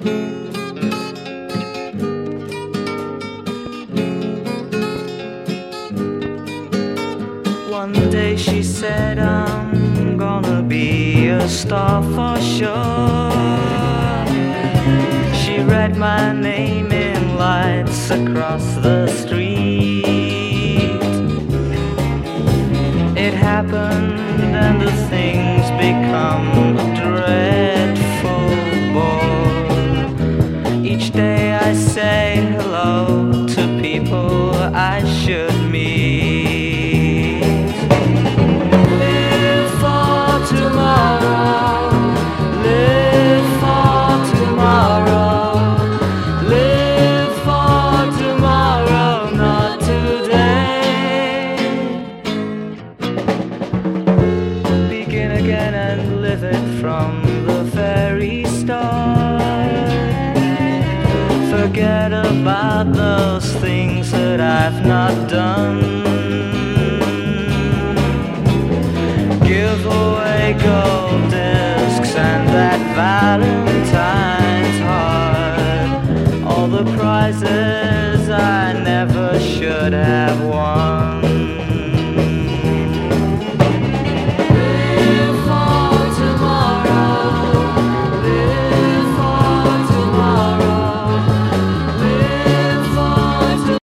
One day she said, I'm gonna be a star for sure. She read my name in lights across the street. It happened and the things become dreadful bore. Each day I say hello to people I should meet. Live for tomorrow, live for tomorrow, live for tomorrow, not today. Begin again and live it from the very start. Forget about those things that I've not done. Give away gold discs and that Valentine's heart, all the prizes I never should have won.